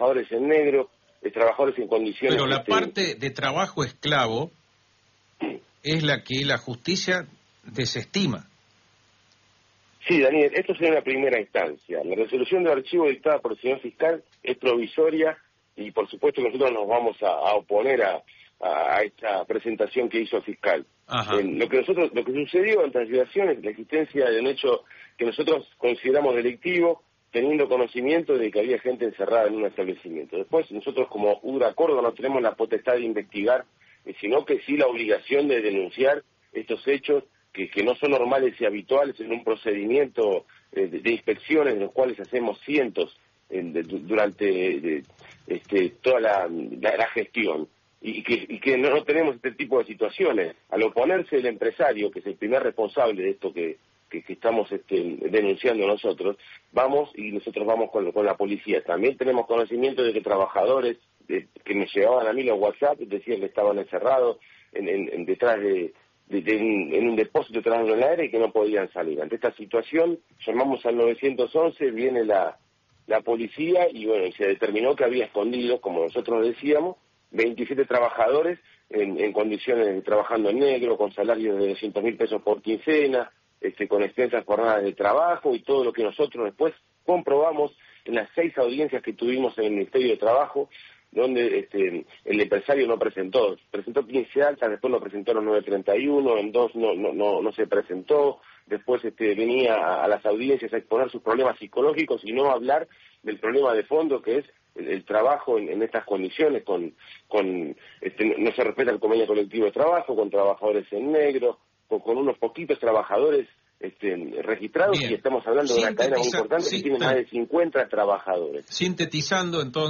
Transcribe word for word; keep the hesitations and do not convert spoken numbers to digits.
trabajadores en negro, de trabajadores en condiciones... Pero la este, parte de trabajo esclavo es la que la justicia desestima. Sí, Daniel, esto sería una primera instancia. La resolución de archivo dictada por el señor fiscal es provisoria y por supuesto que nosotros nos vamos a, a oponer a, a esta presentación que hizo el fiscal. Eh, lo que nosotros, lo que sucedió en transacción es la existencia de un hecho que nosotros consideramos delictivo, teniendo conocimiento de que había gente encerrada en un establecimiento. Después nosotros como U D R A Córdoba no tenemos la potestad de investigar, eh, sino que sí la obligación de denunciar estos hechos que, que no son normales y habituales en un procedimiento eh, de, de inspecciones, de los cuales hacemos cientos eh, de, durante de, este, toda la, la, la gestión. Y que, y que no, no tenemos este tipo de situaciones. Al oponerse el empresario, que es el primer responsable de esto que, que, que estamos este, denunciando nosotros, vamos y nosotros vamos con, con la policía. También tenemos conocimiento de que trabajadores de, que me llevaban a mí los WhatsApp decían que estaban encerrados en, en, en detrás de, de, de en, en un depósito detrás de un aire y que no podían salir. Ante esta situación llamamos al nueve once, viene la, la policía y bueno, y se determinó que había escondido, como nosotros decíamos, veintisiete trabajadores en, en condiciones de trabajando en negro, con salarios de doscientos mil pesos por quincena, este, con extensas jornadas de trabajo y todo lo que nosotros después comprobamos en las seis audiencias que tuvimos en el Ministerio de Trabajo, donde este, el empresario no presentó, presentó quince altas, después lo presentó a los nueve treinta y uno, en dos no, no, no, no se presentó, después este, venía a, a las audiencias a exponer sus problemas psicológicos y no a hablar del problema de fondo que es el, el trabajo en, en estas condiciones, con, con este, no se respeta el convenio colectivo de trabajo, con trabajadores en negro, con, con unos poquitos trabajadores este, registrados. Bien. Y estamos hablando de una cadena muy importante que tiene más de cincuenta trabajadores. Sintetizando entonces.